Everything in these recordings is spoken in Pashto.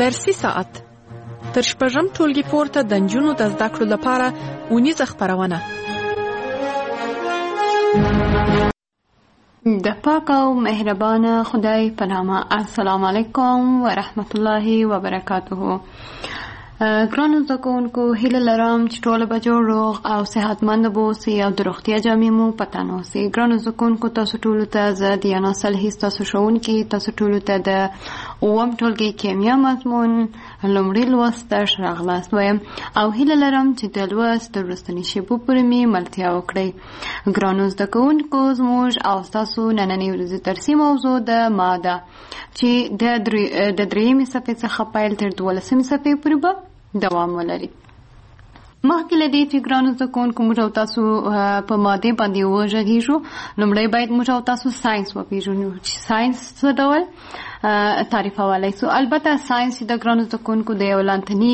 درسي ساعت تر شپږم ټولګي پورته د نجونو د زده کړو لپاره اونیزه خپرونه. د پاک او مهربان خدای په نامه. السلام علیکم ورحمت الله وبرکاته. ګرانو زده کوونکو، هیله لرم چې ټول به جوړ روغ او صحتمند اوسئ او د روغتیا جامې مو په تن اوسي. ګرانو زده کوونکو، تاسو ټولو ته زه دیانا صالحي ستاسو ښوونکې، تاسو ټولو ته د اووم ټولګي کیمیا مضمون لومړی لوست ته ښه راغلاست وایم او هیله لرم چې د لوست د وروستني شیبو پورې مې ملتیا وکړئ. ګرانو زده کوونکو، زموږ او ستاسو نننۍ ورځې درسي موضوع د ماده چې د درېیمې صفحې څخه پیل تر 12مې صفحې پورې به دوام ولري. مخکې له دې چې ګرانو زده کوونکو موږ او تاسو په مادې باندې وغږېږو، لومړی باید موږ او تاسو ساینس وپېژنو چې ساینس څه ډول تعریفولی سو. البته ساینس د ګرانو زده کوونکو د یو لاندنۍ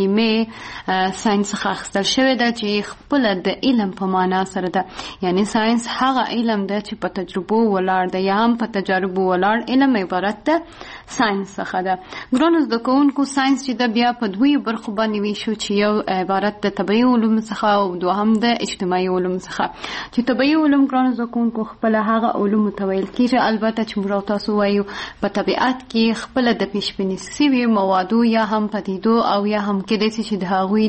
کلمې ساینس څخه اخیستل شوې ده چې خپله د علم په معنا سره ده. یعنی ساینس هغه علم ده چې په تجربو ولاړ ده یا هم په تجاربو ولاړ علم عبارت ده ساینس څخه ده. ګرانو زده کوونکو، ساینس چې ده بیا په دوی برخو باندې ویشو چې یو عبارت د طبیعي علوم څخه او دوهم د اجتماعي علوم څخه. چې طبیعي علوم ګرانو زده کوونکو خپله هغه علومو ته ویل کېږي، البته چې موږ او تاسو وایو په طبیعت کې خپله د پیشبیني شوي موادو یا هم پدیدو او یا هم کېدای شي چې د هغوی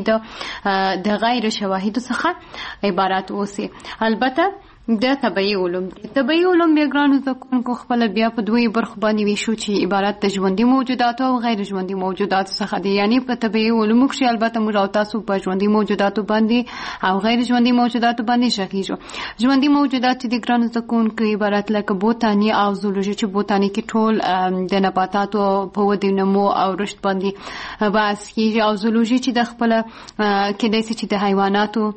د غیر شواهدو څخه عبارت اوسي. البته د طبیعي علوم طبیعي علوم بیا ګرانو زده کوونکو خپله بیا په دوی برخو باندې ویشو چې عبارت د ژوندي موجوداتو او غیر ژوندي موجوداتو څخه دی. یعنی په طبیعي علومو کښې البته موږ او تاسو په ژوندي موجوداتو باندې او غیر ژوندي موجوداتو باندې غږېږو. ژوندي موجودات چې د ګرانو زده کوونکو عبارت لکه بوتاني او زولوژي چې بوتاني کې ټول د نباتاتو په ودې نمو او رشد باندې بحث کېږي، او زولوژي چې د خپله کېدای شي چې د حیواناتو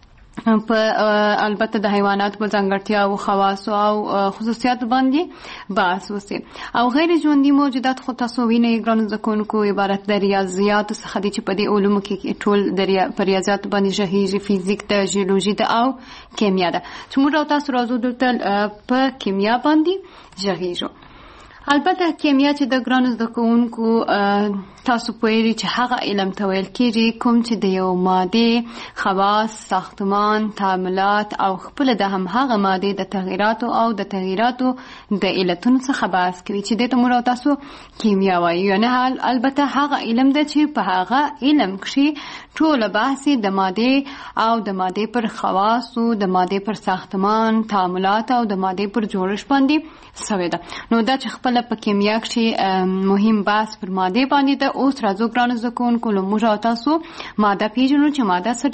په البته د حیواناتو په ځانګړتیا او خواصو او خصوصیاتو باندې بحث وسي. او غیر ژوندي موجودات خو تاسو وینئ ګرانو زده کوونکو عبارت د ریاضیاتو څخه دي چې په دې علومو کې ټول په ریاضیاتو باندې غږېږي، فیزیک ده، ژیولوژي ده او کیمیا ده چې موږ او تاسو راځو دلته په کیمیا باندې غږېږو. البته کیمیا چې د ګرانو زده کوونکو تاسو پوهیږئ چې هغه علم ته ویل کېږي کوم چې د یو مادې خواص، ساختمان، تعاملات او خپله د همهغه مادې د تغییراتو او د تغییراتو د علتونو څخه بحث کوي چې دې ته موږ او تاسو کیمیا وایو. یعنې البته هغه علم ده چې په هغه علم کښې ټوله بحث د مادې او د مادې پر خواصو، د مادې پر ساختمان، تعاملات او د مادې پر جوړښت باندې سوی ده. نو دا چې خپله په کیمیا کښې مهم بحث پر مادې باندې ده. اوس راځو ګرانو زده کوونکو، موږ او تاسو ماده پیژنو چې ماده څه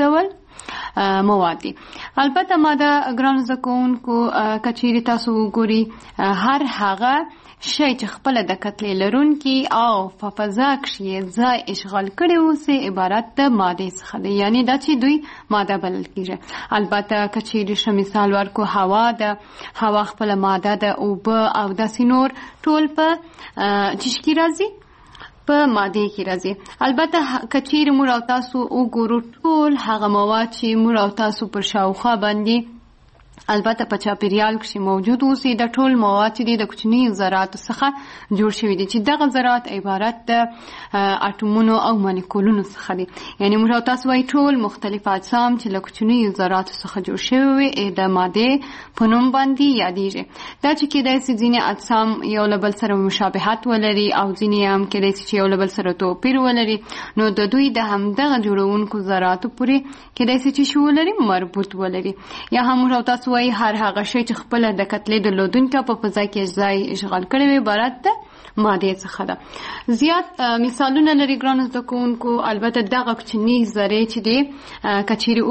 ډول مواد دي. البته ماده ګرانو زده کوونکو که چیرې تاسو وګورئ هر هغه شی چې خپله د کتلې لرونکي او په فضا کښې ځای اشغال کړی اوسي عبارت د مادې څخه دی. یعنی دا چې دوی ماده بلل کېږي. البته که چیرې ښه مثال ورکو، هوا ده، هوا خپله ماده ده، اوبه او داسې نور ټول په چیش کې راځي، په مادې کې راځي. البته که چیرې موږ او تاسو وګورو ټول هغه مواد چې موږ او تاسو پر شاوخوا باندې البته په چاپیریال کښې موجود اوسي، د ټول مواد چې دي د کوچنیو ذراتو څخه جوړ شوي دي چې دغه ذرات عبارت د اټومونو او مالیکولونو څخه دي. یعنی موږ او تاسو وایي ټول مختلف اجسام چې له کوچنیو ذراتو څخه جوړ شوي وي د مادې په نوم باندې یادېږي. دا چې کېدای شي ځینې اجسام یو له بل سره مشابهت ولري او ځینې هم کېدای شي چې یو له بل سره توپیر ولري، نو د دوی د همدغه جوړونکو ذراتو پورې کېدای شي چې شو ولري مربوط ولري. یا هم موږ او تاسو وایي هر هغه شی چې خپله د کتلې درلودونکي په فضا کې ځای اشغال کړی وي عبارت ده مادې څخه ده. زیات مثالونه لري ګرانو زده کوونکو. البته دغه کوچني ذرې چې دي که چیرې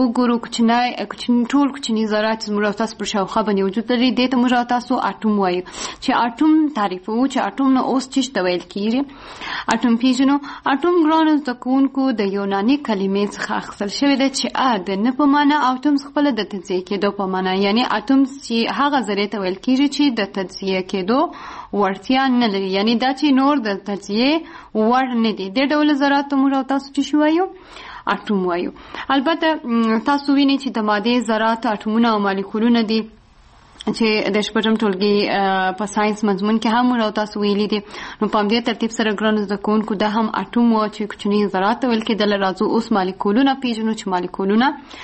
وګورو ټول کوچني ذرات چې موږ او تاسو پر شاوخوا باندې وجود لري، دې ته موږ او تاسو اټوم وایو. چې اټوم تعریفوو چې اټوم نه اوس څه ته ویل کېږي، اټوم پیژنو. اټوم ګرانو زده کوونکو د یوناني کلمې څخه اخیستل شوې ده چې د نه په معنا او اتوم خپله د تجزیه کېدو په معنا. یعنی اټوم چې هغه ذرې ته ویل کېږي چې د تجزیه کېدو وړتیا نه لري، یعنی دا چې نور د تجزیه وړ نه دي. دې ډول ذرات موږ او تاسو چې وایو اټوم وایو. البته تاسو وینئ چې د مادې ذرات اټومونه او مالیکولونه دي چې د شپږم ټولګي په ساينس مضمون کې هم موږ تاسو ویلي دي. نو په دې ترتیب سره ګرانو زده کوونکو دا هم اټوم و چې کوچني ذرات ویل کېدل. راځو اوس مالیکولونه پیژنو چې مالیکولونه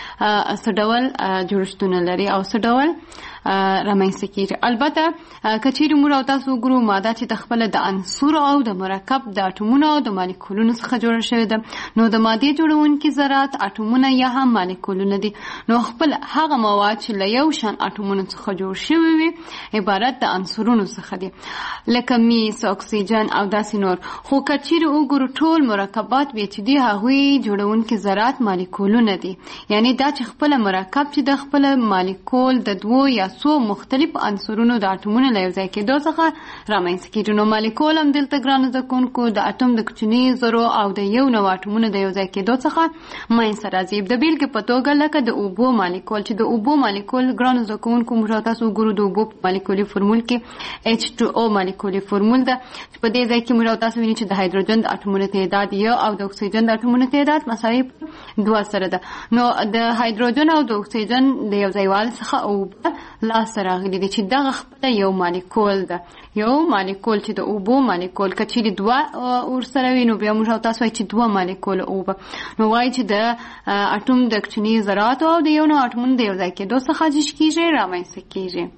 څه ډول جوړښتونه لري او څه ډول رامنځته کېږي. البته کچېرې موږ تاسو وګورو ماده چې د خپله د عنصر او د مرکب د اټومونو او د مالیکولونو څخه جوړه شوې ده. نو د مادې جوړونکي ذرات اټومونه یا هم مالیکولونه دي. نو خپل هغه مواد چې له یو شان اټومونو څخه جوړ شوي وي عبارت د عنصرونو څخه دي، لکه میس، اکسیجن او داسې نور. خو کچېرې وګورو ټول مرکبات بیا چې دي هغوی جوړونکي ذرات مالیکولونه دي. یعنی دا چې خپله مرکب چې د خپله مالیکول د دوو یا څو مختلف عنصرونو د اټومونو له یو ځای کېدو څخه رامنځته کېږي. نو مالیکول هم دلته ګرانو زده کوونکو د اټوم د کوچني ذرو او د یو نوع اټومونو د یو ځای کېدو څخه منځته راځي. د بیلګې په توګه لکه د اوبو مالیکول چې د اوبو مالیکول ګرانو زده کوونکو موږ تاسو وګورو د اوبو په مالیکولي فورمول کې H2O مالیکولي فورمول ده. په دې ځای کې موږ تاسو ویني چې د هایدروجن د اټومونو تعداد یو او د اکسیجن د اټومونو تعداد مساوي 2 سره ده. نو د هایدروجن او د اکسیجن د یو ځایوالي څخه اوبه لاسته راغلي دي چې دغه خپله یو مالیکول ده. یو مالیکول چې د اوبو مالیکول کچېرې دوه ورسره وي نو بیا موږ تاسو وایي چې 2 مالیکول اوبه. نو وایي چې د اټوم د کوچني ذراتو او د یو نوع اټومونو د یو ځای کېدو څخه جوړ کېږي، رامنځته کېږي.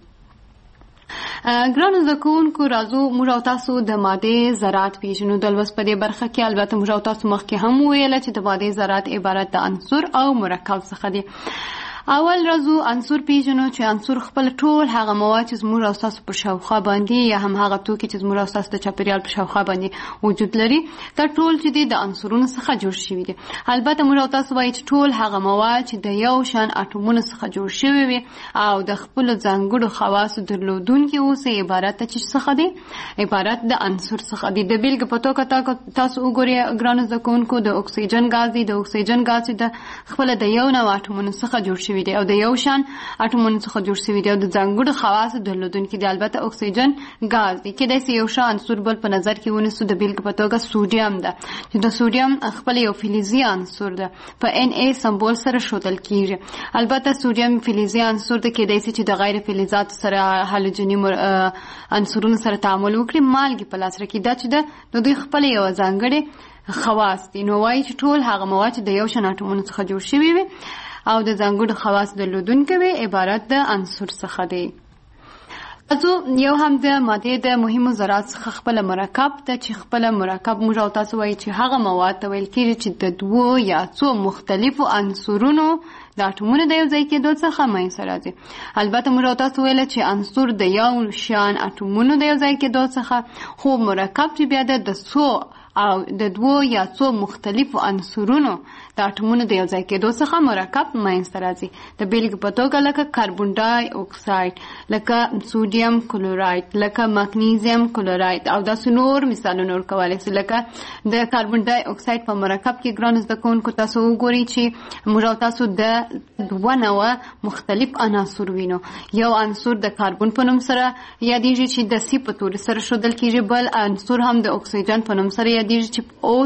ګرانو زده کوونکو راځو موږ تاسو د مادې ذرات پیژنو. د لوست په دې برخه کې البته موږ تاسو مخکې هم ویله چې د مادې ذرات عبارت د عنصر او مرکب څخه دي. اول راځو عنصر پیژنو چې عنصر خپل ټول هغه مواد چې زموږ او ستاسو په شاوخوا باندې یا هم هغه توکي چې زموږ او ستاسو د چاپیریال په شاوخوا باندې وجود لري دا ټول چې دي د عنصرونو څخه جوړ شوي دي. البته موږ او تاسو وایي چې ټول هغه مواد چې د یو شان اټومونو څخه جوړ شوي وي او د خپلو ځانګړو خواصو درلودونکي اوسي عبارت څه څخه دي؟ عبارت د عنصر څخه دي. د بیلګې په توګه تاسو وګورئ ګرانو زده کوونکو د اکسیجن ګاز دی. د اکسیجن ګاز چې د خپله د یو نوع اټومونو څخه جوړ شوي او د یو شان اټومونو څخه جوړ شوي دي او د ځانګړو خواصو درلودونکي دي. البته اکسیجن ګاز دی کېدای سي یو ښه عنصر بل په نظر کې ونیسو. د بیلګې په توګه سوډیم ده چې د سوډیم خپل یو فلزي عنصر ده په Na سمبول سره ښودل کېږي. البته سوډیم فلزي عنصر ده کېدای سي چې د غیر فلزاتو سره هالوجني عنصرونو سره تعامل وکړي، مالګې په لاس راکړي. دا چې د دوی خپل یو ځانګړي خواص دي. نو وایي چې ټول هغه مواد چې د یو شان اټومونو څخه جوړ شوي وي او د ځانګړو خواص درلودونکي وي عبارت د عنصر څخه دی. راځو یو هم د مادې د مهمو ذرات څخه خپله مرکب ده چې خپله مرکب موږ او تاسو وایي چې هغه مواد ته ویل کېږي چې د دوو یا څو مختلفو عنصرونو د اټومونو د یو ځای کېدو څخه منځته راځي. البته موږ او تاسو ویله چې عنصر د یو شان اټومونو د یو ځای کېدو څخه، خو مرکب چې بیا د څو او د دوو یا څو مختلفو عنصرونو د اټومونو د یو ځای کېدو څخه مرکب منځته راځي. د بیلګې په توګه لکه کاربن ډای اکساید، لکه سوډیم کلوراید، لکه مګنیزیم کلوراید او داسې نور مثالونه ورکولی سي. لکه د کاربن ډای اکساید په مرکب کې ګرانو زده کوونکو تاسو وګورئ چې موږ او تاسو د 2 نوع مختلف عناصر وینو. یو عنصر د کاربن په نوم سره یادېږي چې د سی په توري سره ښودل کېږي، بل عنصر هم د اکسیجن په نوم سره یادېږي چې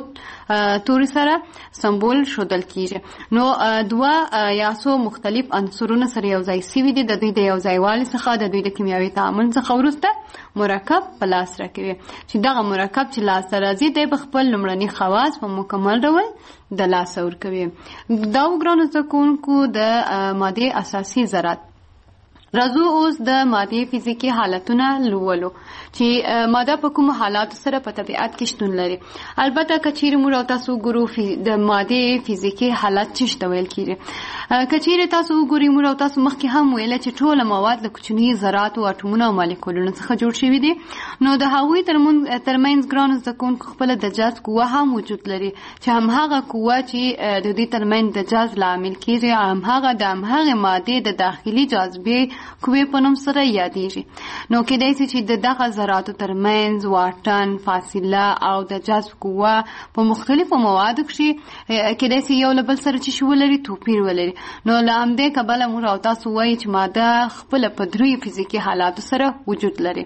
او توري سره سمبول ښودل کېږي. نو 2 یا څو مختلف عنصرونه سره یو ځای سوي دي. د دوی د یو ځایوالي څخه د دوی د کیمیاوي تعامل څخه وروسته مرکب په لاس راکوي چې دغه مرکب چې لاسته راځي دی په خپل لومړني خواص په مکمل ډول د لاسه ورکوي. دا ګرانو زده کوونکو د مادې اساسي ذرات. راځو اوس د مادې فزیکي حالتونه لولو چې ماده په کومو حالاتو سره په طبیعت کې شتون لري. البته که چیرې موږ او تاسو وګورو د مادې فزیکي حالت څه ته ویل کېږي. که چیرې تاسو وګورئ موږ او تاسو مخکې هم ویله چې ټوله مواد له کوچني ذراتو، اټومونو او مالیکولونو څخه جوړ شوي دي. نو د هغوی ترمنځ ګرانو زده کوونکو خپله د جذب قوه هم وجود لري چې همهغه قوه چې د دوی ترمنځ د جذب لامل کېږي همهغه د همهغې مادې د داخلي جاذبې قوې په نوم سره یادېږي. نو کېدای سي چې د دغه ذراتو ترمنځ واټن، فاصله او د جذب قوه په مختلفو موادو کښې کېدای سي یو له بل سره چې ولري توپیر ولري. نو له همدې کبله موږ او تاسو وایي چې ماده خپله په 3 فزیکي حالاتو سره وجود لري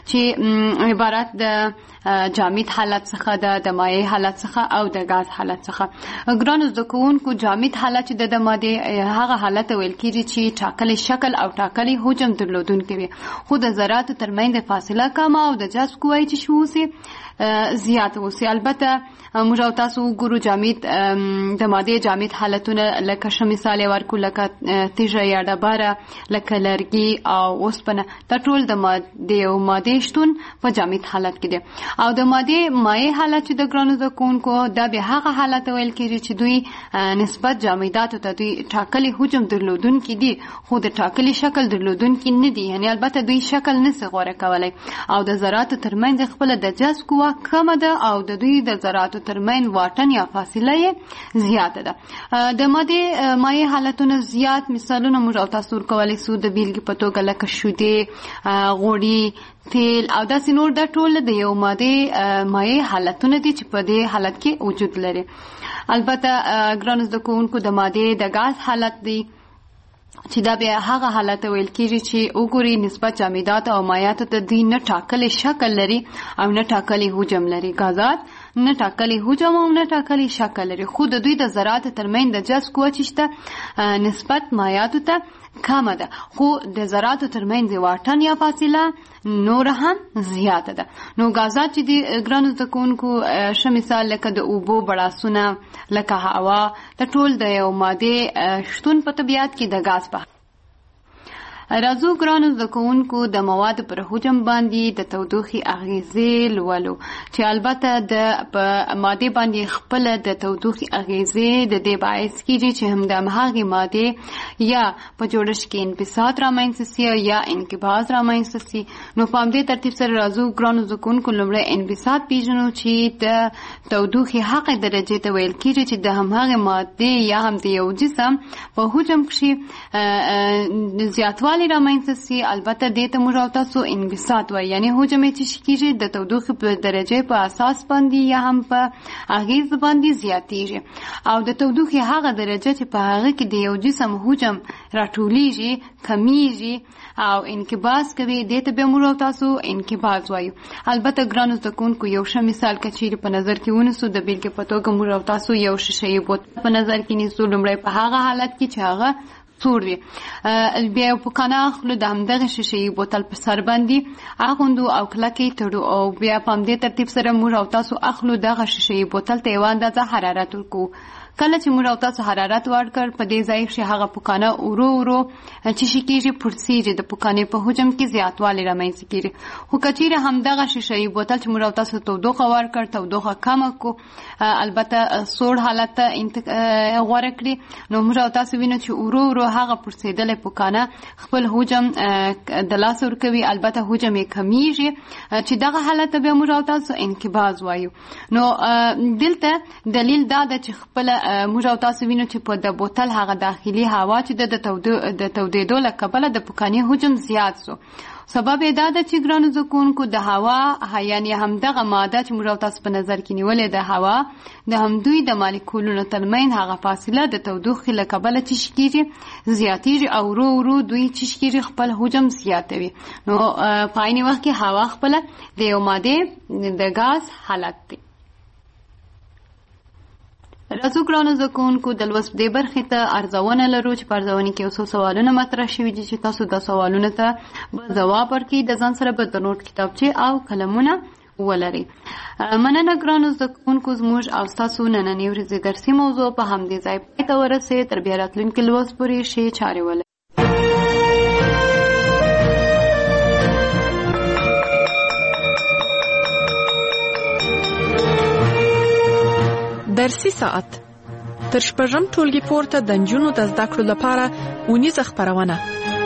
چې عبارت د جامد حالت څخه ده، د مایع حالت څخه او د ګاز حالت څخه. ګرانو زده کوونکو جامد حالت چې د مادې هغه حالت ویل کېږي چې ټاکلی شکل او ټاکلی ټاکلي حجم درلودونکي وي، خو د ذراتو ترمنځ فاصله کمه او د جذب قوه چې شو سي زیات اوسي. البته موږ او تاسو وګورو جامد د مادې جامد حالتونه لکه ښه مثال یې ورکړو لکه تیږه یا ډبره لکه لرګي او اوسپنه دا ټول د مادې شتون په جامد حالت کې دی. او د مادې مایع حالت چې د ګرانو زده کوونکو دا به هغه حالت ویل کېږي چې دوی نسبت جامداتو ته دوی ټاکلي حجم درلودونکي دي خو د ټاکلي شکل درلودونکي نه دي، یعنی البته دوی شکل نشي غوره کولی. او د ذراتو ترمنځ خپله د جذب قوه کمه ده او د دوی د ذراتو ترمنځ واټن یا فاصله یې زیاته ده. د مادې مایع حالتونه زیات مثالونه موږ او تاسو ورکولی سو د بیلګې په توګه لکه شیدې، غوړي، تیل او داسې نور دا ټول د یو مادې مایع حالتونه دي چې په دې حالت کې وجود لري. البته ګرانو زده کوونکو د مادې د غاز حالت دی چې دا بیا هغه حالت ویل کېږي چې وګوري نسبت جامدات او مایعاتو ته دوی نه ټاکلی شکل لري او نه ټاکلی حجم لري. غازات نه ټاکلی حجم او نه ټاکلی شکل لري خو د دوی د ذراتو ترمنځ د جذب قوه چې شته نسبت مایعاتو ته کمه ده خو د ذراتو ترمنځ واټن یا فاصله نور هم زیاته ده. نو غازات چې د ګرانو زده کوونکو ښه مثال لکه د اوبو بړاسونه لکه هوا د ټول د یو مادې شتون په طبیعت کې د غاز په راځو ګرانو زده کوونکو د موادو پر حجم باندې د تودوخې اغیزې لولو چې البته د په مادې باندې خپله د تودوخې اغیزې د دې باعث کېږي چې هم د هماغې مادې یا په جوړښت کې انبساط رامنځته سي یا انقباض رامنځته سي. نو په همدې ترتیب سره راځو ګرانو زده کوونکو لومړی انبساط پیژنو چې د تودوخې هغې درجې ته ویل کېږي چې د هماغې مادې یا هم د یو جسم په حجم کښې زیاتوالی رامنځته سي. البته دې ته موږ او تاسو انبساط وایي، یعنی حجم یې چې کېږي د تودوخې په درجې په اساس باندې یا هم په اغیز باندې زیاتېږي. او د تودوخې هغه درجه چې په هغه کې د یو جسم حجم راټولیږي کمیږي او انقباض کوي دې ته بیا موږ او تاسو انقباض وایو. البته ګرانو زده کوونکو یو ښه مثال که چیرې په نظر کې ونیسو د بیلګې په توګه موږ او تاسو یو شیشهیي بوتل په نظر کې نیسو. لومړی په هغه حالت کې چې هغه سور وي بیا یو پوکانه اخلو د همدغه شیشهیي بوتل په سر باندې اغوندو او کلکې تړو او بیا په همدې ترتیب سره موږ او تاسو اخلو دغه شیشهیي بوتل ته یوه اندازه حرارت ورکوو. کله چې موږ او تاسو حرارت ورکړ په دې ځای کښې هغه پوکانه ورو ورو چې شي کېږي پړسېږي، د پوکانې په حجم کې زیاتوالی رامنځته کېږي. خو که چیرې همدغه شیشهیي بوتل چې موږ او تاسو تودوخه ورکړ تودوخه کمه کو البته سوړ حالت ته غوره کړي نو موږ او تاسو وینو چې ورو ورو هغه پړسېدلی پوکانه خپل حجم د لاسه ورکوي. البته حجم یې کمیږي چې دغه حالت ته بیا موږ او تاسو انقباض وایو. نو دلته دلیل دا ده چې خپله موږ او تاسو وینو چې په د بوتل هغه داخلي هوا چې د تودېدو له کبله د پوکانې حجم زیات سو. سبب یې دا ده چې ګرانو زده کوونکو د هوا یعنې همدغه ماده چې موږ او تاسو په نظر کې نیولې د هوا د همدوی د مالیکولونو ترمنځ هغه فاصله د تودوخې له کبله چې شي کېږي زیاتېږي او ورو ورو دوی چې شي کېږي خپل حجم زیاتوي. نو په عین وخت کې هوا خپله د یو مادې د غاز حالت دی. راځو ګرانو زده کوونکو د لوست دې برخې ته ارزونه لرو چې په ارزونې کې یو څو سوالونه مطرح شوي دي چې تاسو د سوالونو ته به ځواب ورکړئ. د ځان سره به د نوټ کتابچې او قلمونه ولرئ. مننه ګرانو زده کوونکو زموږ او ستاسو نننۍ ورځې درسي موضوع په همدې ځای پای ته ورسېد. تر بیا راتلونکي لوست پورې ښې چارې ولرئ. درسي ساعت تر شپږم ټولګي پورته د نجونو د زده کړو لپاره اونیزه خپرونه.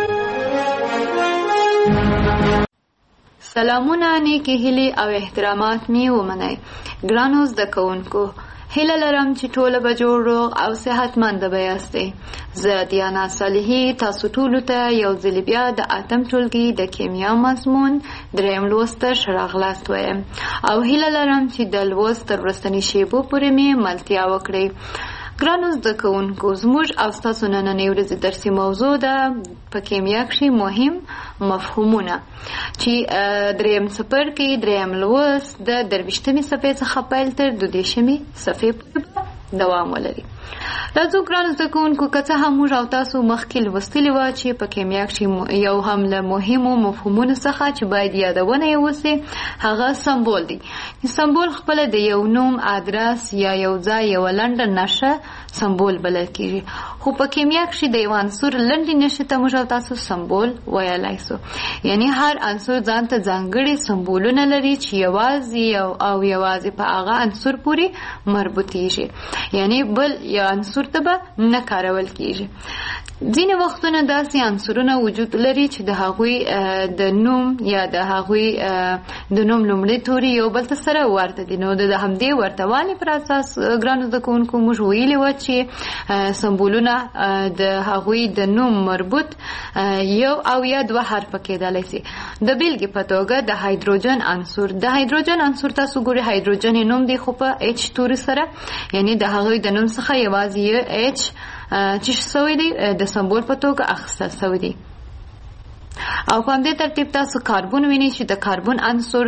سلامونه، نیکې هیلې او احترامات مې ومنئ. ګرانو زده کوونکو، هیله لرم چې ټوله به جوړ روغ او صحتمنده به یاستئ. زه دیانا صالحي تاسو ټولو ته یو ځل بیا د اتم ټولګي د کیمیا مضمون دریم لوست ته ښه راغلاست وایم او هیله لرم چې د لوست تر وروستنۍ شیبو پورې مې ملتیا وکړئ. ګرانو زده کوونکو، زموږ او ستاسو نننۍ ورځې درسي موضوع ده په کیمیا کښې مهم مفهومونه چې دریم څپرکي دریم لوست د 23مې صفحې څخه پیل تر 22مې صفحې پورې دوام ولري. راځو ګرانو زده کوونکو که څه هم موږ او تاسو مخکې لوستلي وه چې په کیمیا کښې یو هم له مهمو مفهومونو څخه چې باید یادونه یې وسي هغه سمبول دی. سمبول خپله د یو نوم، ادرس یا یو ځای یوه لنډه نښه سمبول بلل کېږي. خو په کیمیا کښې د یو عنصر لنډې نښې ته موږ او تاسو سمبول ویلی سو. یعنی هر عنصر ځان ته ځانګړي سمبولونه لري چې یوازې په هغه عنصر پورې مربوطېږي، یعنی بل یو عنصر ته به نه کارول کېږي. ځینې وختونه داسې عنصرونه وجود لري چې د هغوی د نوم یا د هغوی د نوم لومړی توري یو بل ته سره ورته دي. نو د همدې ورته والي پر اساس ګرانو زده کوونکو موږ ویلي وه چې سمبولونه د هغوی د نوم مربوط یو او یا دوه حرفه کېدلی سي. د بیلګې په توګه د هایدروجن عنصر تاسو ګورئ هایدروجن یې نوم دی خو په اچ توري سره، یعنی د هغوی د نوم څخه یوازې یو اچ چې سوی دی د سمبول په توګه اخیستل سوی دی. او په همدې ترتیب تاسو کاربون وینئ چې د کاربون عنصر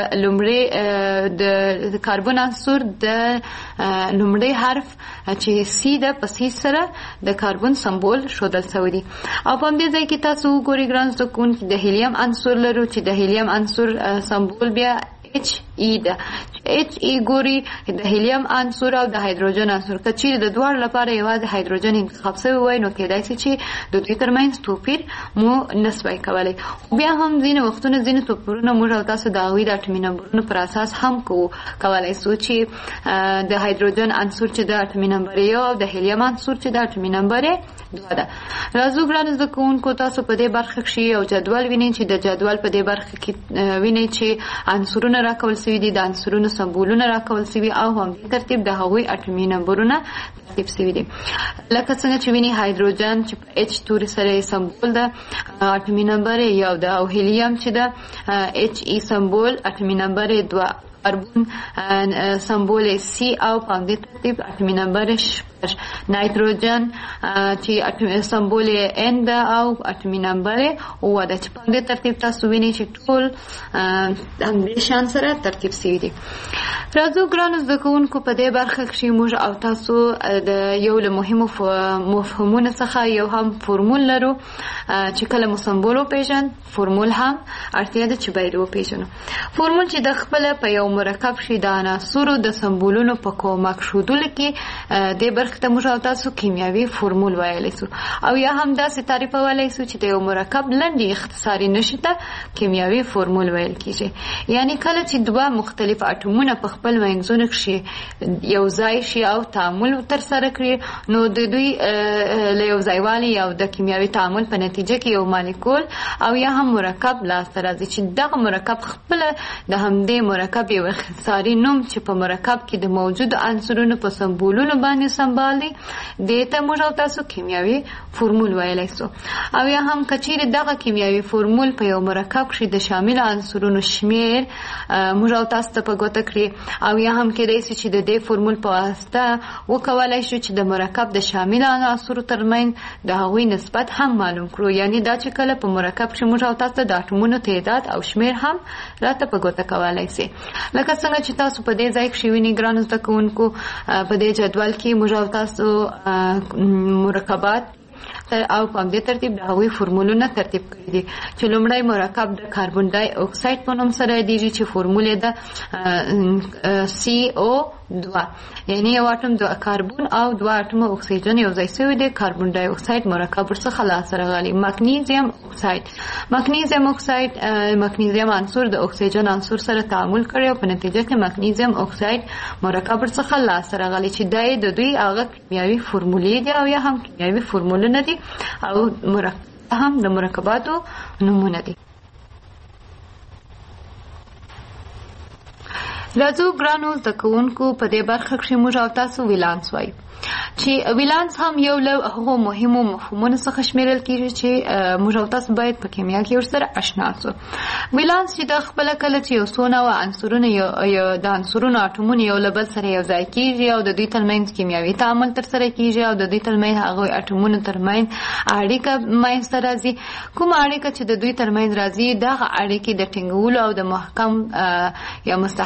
د لومړی حرف چې سی ده په سی سره د کاربون سمبول ښودل سوی دی. او په همدې ځای کې تاسو وګورئ ګران زده کوونکي د هیلیم عنصر لرو چې د هیلیم عنصر سمبول بیا اچ ای ده. اچ ای ګوري د هیلیم عنصر او د هایدروجن عنصر که چیرې د دواړو لپاره یوازې هایدروجن انتخاب سوی وای نو کېدای سي چې د دوی ترمنځ توپیر مو نسوای کولی. بیا هم ځینې وختونه ځینې توپیرونه موږ او تاسو د هغوی د اټومي نمبرونو پر اساس هم کولی سو چې د هایدروجن عنصر چې د اټومي نمبر یو او د هیلیم عنصر چې د اټومي نمبر دوه ده. راځو ګرانو زده کوونکو تاسو په دې برخه کښې یو جدول وینئ چې د جدول په دې برخه کې وینئ چې عنصرونه راکول سوي دي، د عنصرونو سمبولونه راکول سوي او همدې ترتیب د هغوی اټومي نمبرونه ترتیب سوي دي. لکه څنګه چې وینئ هایدروجن چې په اچ توري سره سمبول ده اټومي نمبر یو ده، او هیلیم چې ده اچ ای سمبول اټومي نمبر دوه، کاربون سمبول سی او په همدې ترتیب اټومي نمبر شپږ، نایتروجن چې سمبول ان ده او اټومي نمبر اووه ده چې په همدې ترتیب تاسو وینئ چې ټول همدې شان سره ترتیب سوي دي. راځو ګرانو زده کوونکو په دې برخه کښې موږ او تاسو د یو له مهمو مفهومونو څخه یو هم فورمول لرو چې کله مو سمبول وپېژند فورمول هم اړتیا ده چې باید وپېژنو. فورمول چې د خپله په یو مرکب شي د عناصرو د سمبولونو په کومک ښودلو کې دې برخې ته موږ او تاسو کیمیاوي فورمول ویلی سو، او یا هم داسې تعریفولی سو چې د یو مرکب لنډې اختصاري نښې ته کیمیاوي فورمول ویل کېږي. یعنی کله چې دوه مختلف اټومونه په خپل منځونو کښې یو ځای شي او تعامل ترسره کړي نو د دوی له یو ځایوالي او د کیمیاوي تعامل په نتیجه کې یو مالیکول او یا هم مرکب لاسته راځي چې دغه مرکب خپله د همدې مرکب یو اختصاري نوم چې په مرکب کې د موجودو عنصرونو په سمبولونو باندې سمبال دی دې ته موږ او تاسو کیمیاوي فورمول ویلی سو. او یا هم که چیرې دغه کیمیاوي فورمول په یو مرکب کښې د شامل عنصرونو شمیر موږ او تاسو ته په ګوته کړي، او یا هم کېدای سي چې د دې فورمول په واسطه وکولی شو چې د مرکب د شامل عناصرو ترمنځ د هغوی نسبت هم معلوم کړو. یعنی دا چې کله په مرکب کښې موږ او تاسو د اټومونو تعداد او شمیر هم راته په ګوته کولی سي. لکه څنګه چې تاسو په دې ځای کښې وینئ ګرانو زده کوونکو په دې جدول کې موږ او تاسو مرکبات او په همدې ترتیب د هغوی فورمولونه ترتیب کړي دي چې لومړی مرکب د کاربن ډای اکساید په نوم سره یادېږي چې فورمول یې ده CO2 یعنی یو اټوم د کاربن او دوه اټومه اکسیجن یو ځای سوي دي. کاربن ډای اکساید مرکب ورڅخه لاسته راغلی. مګنیزیم اکساید مګنیزیم عنصر د اکسیجن عنصر سره تعامل کړی او په نتیجه کې مګنیزیم اکساید مرکب ورڅخه لاسته راغلی چې دا د دوی هغه کیمیاوي فورمولې دي او یا هم کیمیاوي فورمولونه دي او هم د مرکباتو نومونه دي. راځو ګرانو زده کوونکو په دې برخه کښې موږ او تاسو ولانس وایو چې ولانس هم یو له هغو مهمو مفهومونو څخه شمیرل کېږي چې موږ او تاسو باید په کیمیا کې ورسره اشنا سو. ولانس چې د خپله کله چې یو څو نوع عنصرونه د عنصرونو اټومونه یو له بل سره یو ځای کېږي او د دوی ترمنځ کیمیاوي تعامل ترسره کېږي او د دوی ترمنځ هغوی اټومونو ترمنځ اړیکه منځته راځي. کومه اړیکه چې د دوی ترمنځ راځي دغه اړیکې د ټینګولو او د محکم یا مستحکم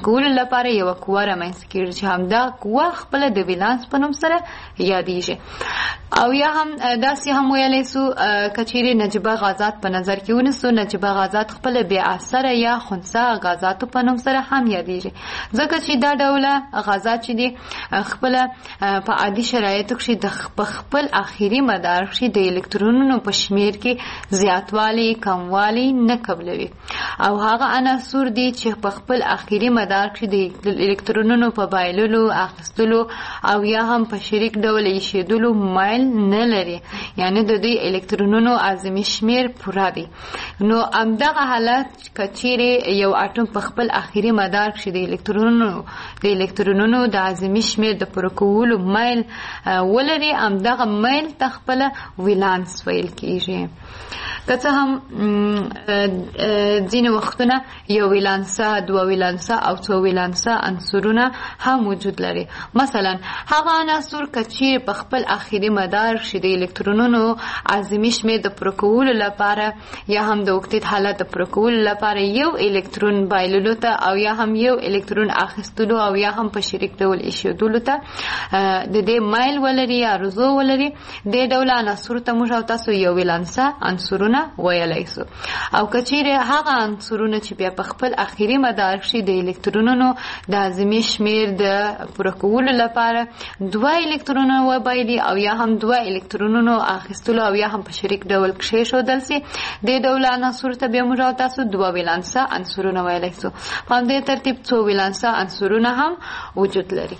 کولو لپاره یو قوه رامنځته کیږي چې همدا قوه خپل د ولانس په نوم سره یادیږي. او یا هم داسې هم ویلی سو کچیرې نجیبه غازات په نظر کې ونیسو، نجیبه غازات خپل بې اثره یا خنثی غازاتو په نوم سره هم یادیږي، ځکه چې دا ډوله غازات چې دي خپل په عادي شرایطو کې د خپل اخیری مدار کې د الکترونونو په شمیر کې زیاتوالی کموالی نه قبلوي، او هغه عناصر دي چې په خپل اخیری مدار کې د الکترونونو په بایللو اخیستلو او یا هم په شریک ډول ایښودلو مایل نه لري، یعنی د دوی الکترونونو اعظمي شمیر پوره دي. نو همدغه حالت کچیرې یو اټوم په خپل اخیری مدار کې د الکترونونو د اعظمي شمیر د پوره کولو مایل ولري، همدغه مایل ته خپل ولانس ویل کیږي. که څه هم ځینې وختونه یو ولانسه، دوه ولانسه او څو ولانسه عنصرونه هم وجود لري. مثلا هغه عناصر که چیرې په خپل اخیری مدار کې د الکترونونو اعظمي شمیر د پوره کولو لپاره یا هم د اوکتیت حالت د پوره کولو لپاره یو الکترون بایللو ته او یا هم یو الکترون اخیستلو او یا هم په شریک ډول ایښودلو ته د دې مایل ولري یا رضو ولري، دې ډول عناصرو ته موږ او تاسو یو ولانسه عنصرونه ویلی سو. او که چیرې هغه عنصرونه چې بیا په خپل اخیری مدار کې د الکترونونو د اعظمي شمیر د پوره کولو لپاره دوه الکترونونه وبایلي او یا هم دوه الکترونونو اخیستلو او یا هم په شریک ډول کېښودل سي، دې ډول عناصرو ته بیا موږ او تاسو دوه ولانسه عنصرونه ویلی سو. په همدې ترتیب څو ولانسه عنصرونه هم وجود لري.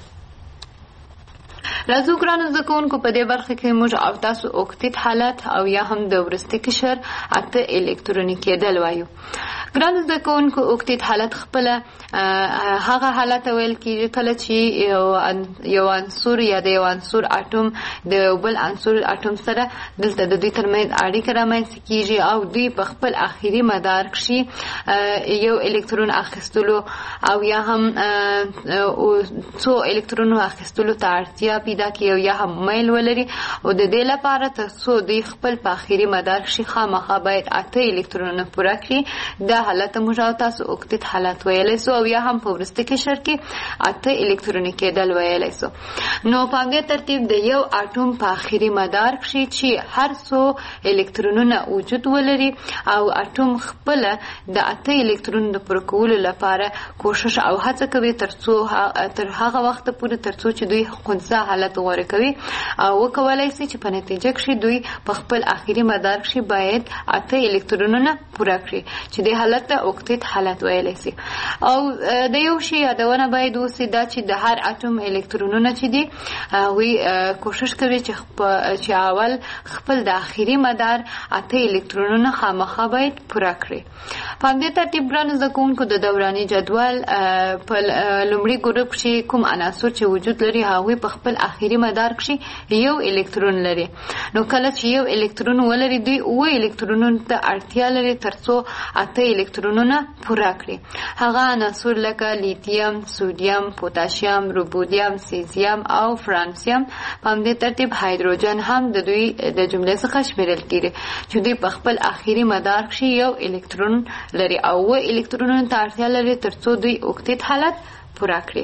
راځو ګرانو زده کوونکو په دې برخه کې موږ او تاسو اوکتیت حالت او یا هم د وروستي قشر اته الکتروني کېدل وایو. ګرانو زده کوونکو اوکتیت حالت خپل هغه حالت ویل کېږي کله چې یو عنصر یا د یو عنصر اټوم د بل عنصر اټوم سره دلته د دوی ترمنځ اړیکه رامنځته کېږي او دوی په خپل اخیری مدار کې یو الکترون اخیستلو او یا هم څو الکترونو اخیستلو ته اړتیا پیدا کوي او یا هم میل ولري، او د دې لپاره تر څو دوی خپل په اخیری مدار کې خامخا باید اته الکترونونه پوره کړي. دا حالت موږ او تاسو اوکتیت حالت ویلی سو او یا هم په وروستي قشر کې اته الکتروني کېدل ویلی سو. نو په همدې ترتیب د یو اټوم په اخیری مدار کې چې هر څو الکترونونه وجود ولري او اټوم خپل د اته الکترونو د پوره کولو لپاره کوشش او هڅه کوي تر هغه وخت پورې تر څو چې دوی خنثی حالت غوره کوي او وکولای شي چې په نتیجه کې دوی په خپل اخیری مدار کې باید اته الکترونونه پوره کړي چې د حالت ته اوکتیت حالت ویلی شي. او د یو شی یادونه باید وسي دا چې د هر اټوم الکترونونه چې دي وی کوشش کوي چې اول خپل د اخیری مدار اته الکترونونه خامخا باید پوره کړي. په همدې ترتیب ګرانو زده کوونکو د دوراني جدول په لومړي ګروپ کې کوم عناصر چې وجود لري هغوی په خپل اخیری مدار کې یو الکترون لري. نو کله چې یو الکترون ولري دوی اوه الکترونونو ته اړتیا لري تر څو اته الکترونونه پوره کړي. هغه عناصر لکه لیتیم، سودیم، پوتاشیم، روبودیم، سیزیم او فرانسیم. په همدې ترتیب هایدروجن هم د دوی د جملې څخه شمیرل کیږي چې دوی په خپل اخیری مدار کې یو الکترون لري او اوه الکترونونو ته اړتیا لري تر څو دوی اوکتیت حالت پوره کړي.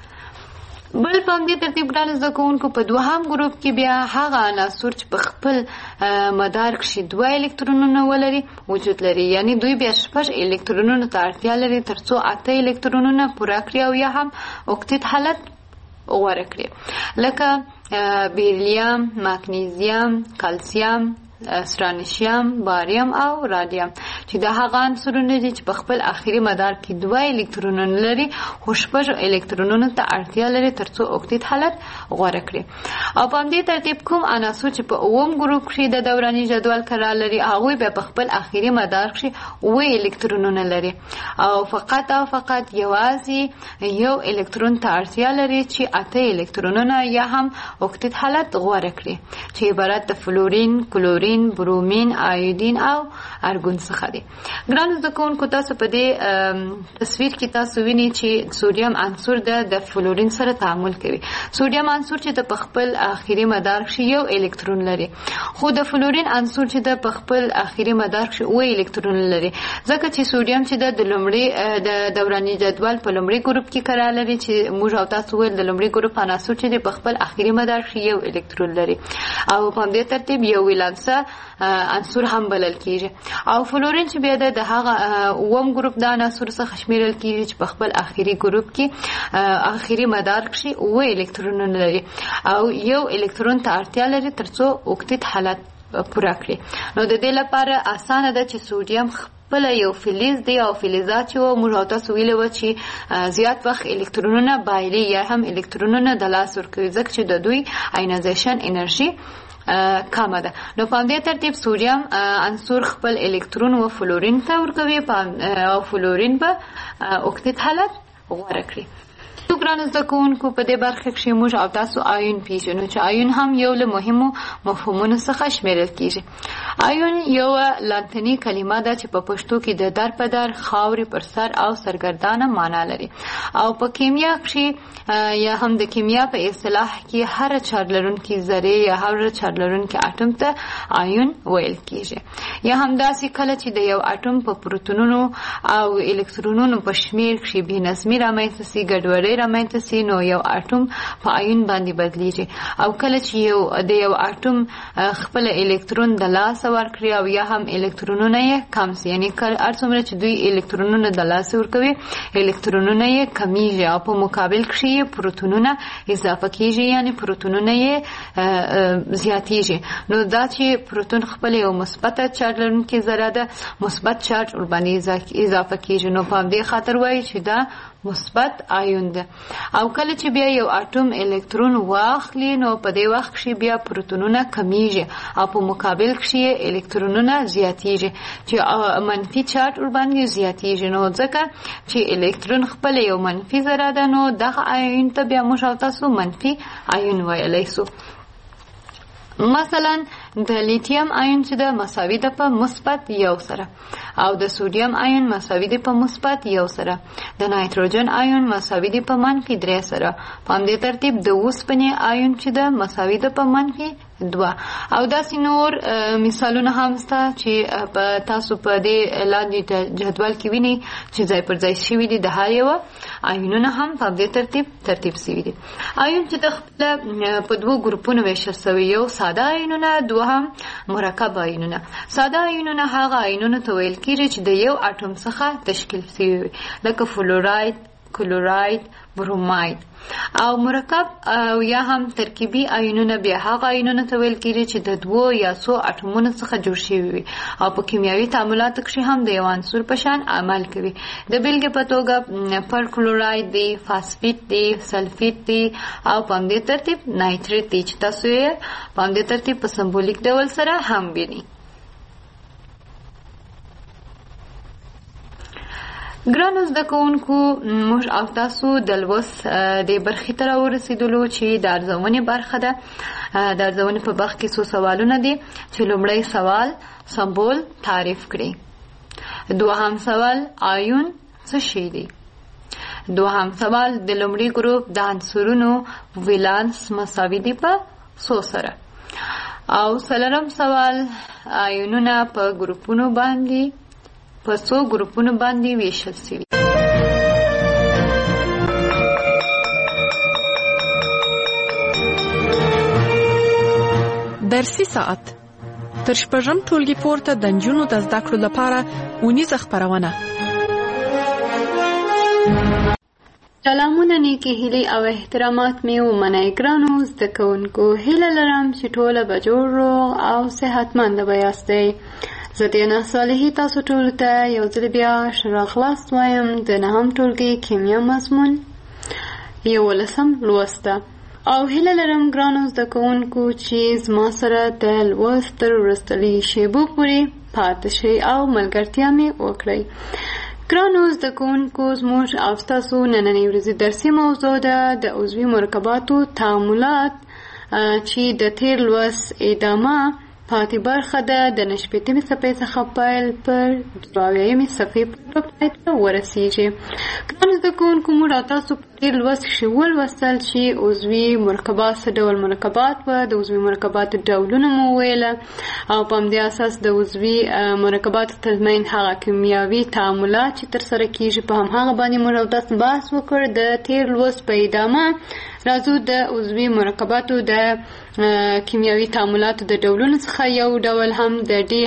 بل په همدې ترتیب ګرانو زده کوونکو په دوهم ګروپ کې بیا هغه عناصر چې په خپل مدار کې دوه الکترونونه ولري وجود لري، یعنی دوی بیا شپږ الکترونونو ته اړتیا لري تر څو اته الکترونونه پوره کړي او یا هم اوکتیت حالت غوره کړي، لکه بیریلیم، مګنیزیم، کلسیم، سرانشیم، باریم او رادیم چې دا هغه عنصرونه دي چې په خپل اخیری مدار کې دوه الکترونونه لري خو شپږ الکترونونو ته اړتیا لري تر څو اوکتیت حالت غوره کړي. او په همدې ترتیب کوم عناصر چې په اووم ګروپ کې د دوراني جدول قرار لري هغوی بیا په خپل اخیری مدار کې اوه الکترونونه لري او فقط او فقط یوازې یو الکترون ته اړتیا لري چې اته الکترونونه یا هم اوکتیت حالت غوره کړي چې عبارت د فلورین، کلورین، برومین، آیودین او ارګون څخه دي. دی. ګرانو زده کوونکو تاسو په دې تصویر کې تاسو وینئ چې سوډیم عنصر د فلورین سره تعامل کوي. سوډیم عنصر چې د خپل اخیری مدار کې یو الکترون لري، خو د فلورین عنصر چې د خپل اخیری مدار کې اوه الکترون لري، ځکه چې سوډیم چې د لومړي د دوراني جدول په لومړي ګروپ کې قرار لري چې موږ او تاسو ویل د لومړي ګروپ عناصر چې په خپل اخیری مدار کې یو الکترون لري او په دې ترتیب یو ولانسه عنصر هم بلل کیږي. او فلورین چې بیا د هغه اوم ګروپ د عناصر څخه شمیرل کیږي چې په خپل اخیری ګروپ کې اخیری مدار کې اوه الکترونونه لري او یو الکترون ته اړتیا لري ترڅو اوکتیت حالت پوره کړي. نو د دې لپاره اسانه ده چې سوډیم خپل یو فلز دی او فلزات چې موږ تاسو ویلو چې زیات وخت الکترونونه بایلي یا هم الکترونونه د لاس ورکوي ځکه چې د دوی آینایزیشن انرژي کمه ده. نو په دې ترتیب سوډیم عنصر خپل الکترون و فلورین ته ورکوي او فلورین به اوکتیت حالت غوره کړي. ګرانو زده کوونکو په دې برخه کې موږ او تاسو آیون پیژنو چې آیون هم یو له مهمو مفهومونو څخه شمیرل کیږي. آیون یو لاتینی کلمه ده چې په پښتو کې د در په در، خاورې پر سر او سرګردانه معنا لري او په کیمیا کې یا هم د کیمیا په اصطلاح کې هر چارج لرونکي ذره یا هر چارج لرونکي اټوم ته آیون ویل کیږي. یا هم داسې کله چې د یو اټوم په پروتونونو او الکترونونو په شمیر کې بې نظمي رامنځته سي، ګډوډي رامنځته سي، نو یو اټوم په آیون باندې بدلیږي. او کله چې یو اټوم خپل الکترون د لاس ورکړي او یا هم الکترونونه یې کم سي، یعنی هر څومره چې دوی الکترونونه د لاس ورکوي الکترونونه یې کمیږي او په مقابل کې پروتونونه اضافه کیږي، یعنی پروتونونه یې زیاتیږي. نو دا چې پروتون خپل یو مثبت چارج لرونکي ذره ده، مثبت چارج ور باندې اضافه کیږي، نو په دې خاطر وایي چې دا مثبت آیون ده. او کله چې بیا یو اټوم الکترون واخلي نو په دې وخت کې بیا پروتونونه کمیږي او په مقابل کې الکترونونه زیاتیږي چې منفي چارج ور باندې زیاتیږي. نو ځکه چې الکترون خپل یو منفي ذره ده نو دغه آیون ته بیا موږ تاسو منفي آیون ویلی سو. مثلا د لیتیم آیون چې د مساوي ده په مثبت یو سره او د سوډیم آیون مساوي ده په مثبت یو سره، د نایتروجن آیون مساوي ده په منفي 3 سره. په همدې ترتیب د اوسپنې آیون چې ده مساوي ده په منفي 2. او داسې نور مثالونه هم شته چې په تاسو په دې لاندې جدول کې وینئ چې ځای پر ځای شوي دي. د هر یو آیونونه هم په دې ترتیب شوي دي. آیون چې د خپل په دوه ګروپونو ویشل شوي، یو ساده آیونونه، دوهم مرکب آیونونه. ساده آیونونه هغه آیونونه ته ویل کیږي چې د یو اټوم څخه تشکیل شوي لکه فلوراید، کلوراید، بروماید. او مرکب او یا هم ترکیبي آیونونه بیا هغه آیونونه ته ویل کیږي چې د دوه یا څو اټومونو څخه جوړ شوي وي او په کیمیاوي تعاملاتو کې هم د یو عنصر په شان عمل کوي. د بیلګې په توګه پرکلوراید دی، فاسفیت دی، سلفیت دی او په همدې ترتیب نایتریت دی چې تاسو یې په همدې ترتیب په سمبولیک ډول سره هم وینئ. ګرانو زده کوونکو، موږ او تاسو د لوست د برخې ته راورسېدلو چې د ارزونې برخه ده. د ارزونې په برخه کې څو سوالونه دي چې لومړی سوال سمبول تعریف کړي، دوهم سوال آیون څه شی دی، دوهم سوال د لومړي ګروپ د عنصرونو ولانس مساوي دي په 100 سره، او څلورم سوال آیونونه په ګروپونو باندې په 100 ګروپونو باندې ویشل شوي. درسي ساعت تر شپږم ټولګي پورته د نجونو د زده کړو لپاره اونیزه خپرونه. سلامونه، نیکی هیلې او احترامات مې ومنئ. ګرانو زده کوونکو، هیله لرم چې ټوله به جوړ روغ او صحتمنده به یاستئ. زه دینا صالحي تاسو ټولو ته یو ځل بیا ښه راغلاست وایم د 9م ټولګي کیمیا مضمون 11 لوست او هیله لرم ګرانو زده کوونکو چې زما سره د لوست تر وروستلي شیبو پورې پاتې شئ او ملګرتیا مې وکړئ. ګرانو زده کوونکو، زموږ او ستاسو نننۍ ورځې درسي موضوع ده د عضوي مرکباتو تعاملات چې د تیر لوست ادامه پاتې برخه ده د 9 صفحې څخه پیل پر 22 صفحې پورې ته ورسیږي. ګرانو زده کوونکو، موږ تاسو په دې لوست کې ولوستل چې عضوي مرکبات څه ډول مرکبات وو، د عضوي مرکباتو ډولونه مو وویله او په همدې اساس د عضوي مرکباتو ترمنځ هغه کیمیاوي تعاملات چې ترسره کیږي په هماغه باندې موږ تاسو بحث وکړ. د تیر لوست په ادامه راځو د عضوي مرکباتو د کیمیاوي تعاملاتو د ډولونو څخه یو ډول هم د